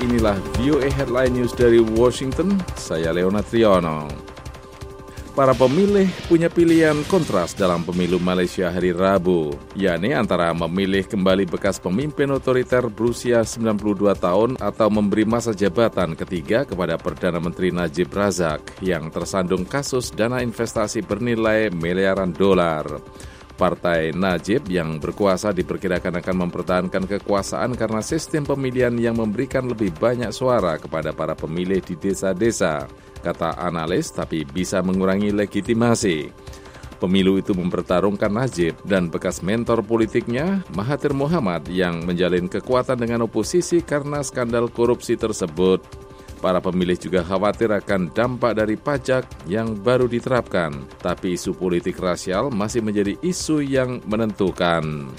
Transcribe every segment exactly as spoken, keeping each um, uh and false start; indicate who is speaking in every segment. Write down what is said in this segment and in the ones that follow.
Speaker 1: inilah V O A Headline News dari Washington, saya Leona Triono. Para pemilih punya pilihan kontras dalam pemilu Malaysia hari Rabu, yakni antara memilih kembali bekas pemimpin otoriter berusia sembilan puluh dua tahun atau memberi masa jabatan ketiga kepada Perdana Menteri Najib Razak yang tersandung kasus dana investasi bernilai miliaran dolar. Partai Najib yang berkuasa diperkirakan akan mempertahankan kekuasaan karena sistem pemilihan yang memberikan lebih banyak suara kepada para pemilih di desa-desa, kata analis, tapi bisa mengurangi legitimasi. Pemilu itu mempertarungkan Najib dan bekas mentor politiknya, Mahathir Mohamad, yang menjalin kekuatan dengan oposisi karena skandal korupsi tersebut. Para pemilih juga khawatir akan dampak dari pajak yang baru diterapkan, tapi isu politik rasial masih menjadi isu yang menentukan.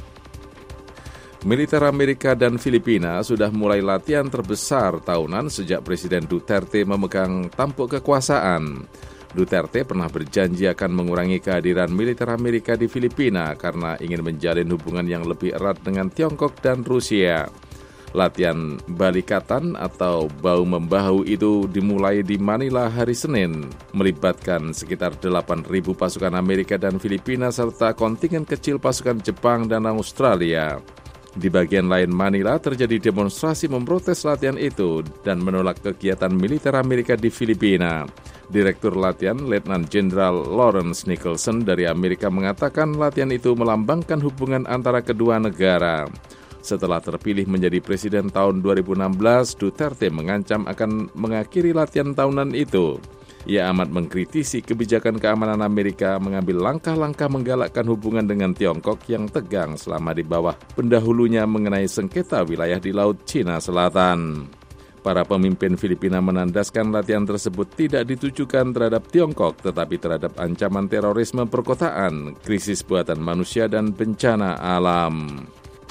Speaker 1: Militer Amerika dan Filipina sudah mulai latihan terbesar tahunan sejak Presiden Duterte memegang tampuk kekuasaan. Duterte pernah berjanji akan mengurangi kehadiran militer Amerika di Filipina karena ingin menjalin hubungan yang lebih erat dengan Tiongkok dan Rusia. Latihan balikatan atau bahu-membahu itu dimulai di Manila hari Senin, melibatkan sekitar delapan ribu pasukan Amerika dan Filipina serta kontingen kecil pasukan Jepang dan Australia. Di bagian lain Manila terjadi demonstrasi memprotes latihan itu dan menolak kegiatan militer Amerika di Filipina. Direktur latihan Letnan Jenderal Lawrence Nicholson dari Amerika mengatakan latihan itu melambangkan hubungan antara kedua negara. Setelah terpilih menjadi presiden tahun dua ribu enam belas, Duterte mengancam akan mengakhiri latihan tahunan itu. Ia amat mengkritisi kebijakan keamanan Amerika mengambil langkah-langkah menggalakkan hubungan dengan Tiongkok yang tegang selama di bawah pendahulunya mengenai sengketa wilayah di Laut Cina Selatan. Para pemimpin Filipina menandaskan latihan tersebut tidak ditujukan terhadap Tiongkok, tetapi terhadap ancaman terorisme perkotaan, krisis buatan manusia, dan bencana alam.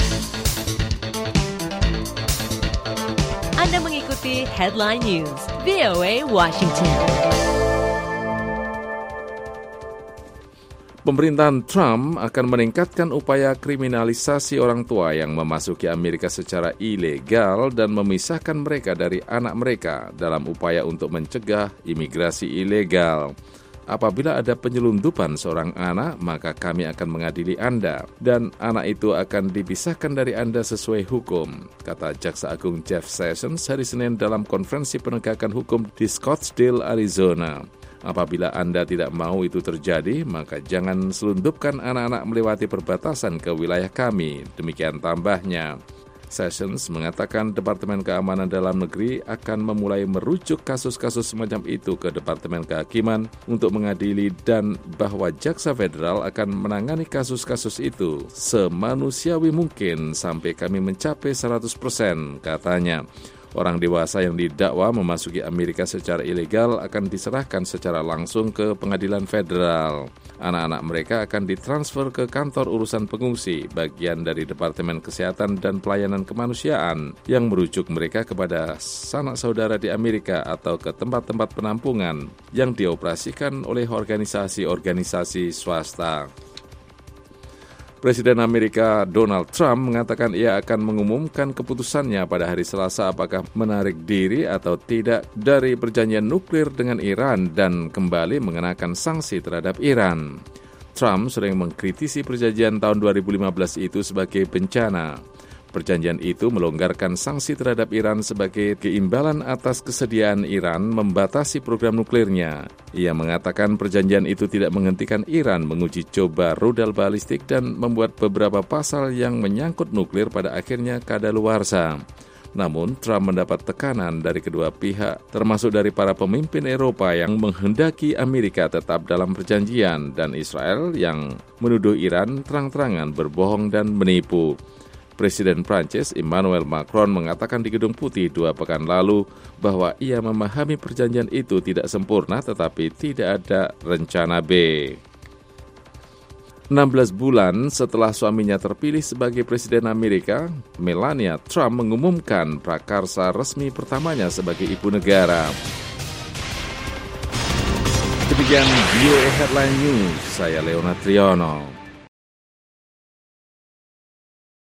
Speaker 2: Anda mengikuti Headline News, V O A Washington.
Speaker 1: Pemerintahan Trump akan meningkatkan upaya kriminalisasi orang tua yang memasuki Amerika secara ilegal dan memisahkan mereka dari anak mereka dalam upaya untuk mencegah imigrasi ilegal. Apabila ada penyelundupan seorang anak, maka kami akan mengadili Anda, dan anak itu akan dipisahkan dari Anda sesuai hukum, kata Jaksa Agung Jeff Sessions hari Senin dalam konferensi penegakan hukum di Scottsdale, Arizona. Apabila Anda tidak mau itu terjadi, maka jangan selundupkan anak-anak melewati perbatasan ke wilayah kami, demikian tambahnya. Sessions mengatakan Departemen Keamanan Dalam Negeri akan memulai merujuk kasus-kasus semacam itu ke Departemen Kehakiman untuk mengadili dan bahwa Jaksa Federal akan menangani kasus-kasus itu semanusiawi mungkin sampai kami mencapai seratus persen, katanya. Orang dewasa yang didakwa memasuki Amerika secara ilegal akan diserahkan secara langsung ke pengadilan federal. Anak-anak mereka akan ditransfer ke kantor urusan pengungsi, bagian dari Departemen Kesehatan dan Pelayanan Kemanusiaan, yang merujuk mereka kepada sanak saudara di Amerika atau ke tempat-tempat penampungan yang dioperasikan oleh organisasi-organisasi swasta. Presiden Amerika Donald Trump mengatakan ia akan mengumumkan keputusannya pada hari Selasa apakah menarik diri atau tidak dari perjanjian nuklir dengan Iran dan kembali mengenakan sanksi terhadap Iran. Trump sering mengkritisi perjanjian tahun dua ribu lima belas itu sebagai bencana. Perjanjian itu melonggarkan sanksi terhadap Iran sebagai keimbalan atas kesediaan Iran membatasi program nuklirnya. Ia mengatakan perjanjian itu tidak menghentikan Iran menguji coba rudal balistik dan membuat beberapa pasal yang menyangkut nuklir pada akhirnya kadaluarsa. Namun, Trump mendapat tekanan dari kedua pihak, termasuk dari para pemimpin Eropa yang menghendaki Amerika tetap dalam perjanjian dan Israel yang menuduh Iran terang-terangan berbohong dan menipu. Presiden Prancis Emmanuel Macron mengatakan di Gedung Putih dua pekan lalu bahwa ia memahami perjanjian itu tidak sempurna tetapi tidak ada rencana B. enam belas bulan setelah suaminya terpilih sebagai Presiden Amerika, Melania Trump mengumumkan prakarsa resmi pertamanya sebagai ibu negara. Demikian V O A Headline News, saya Leona Triono.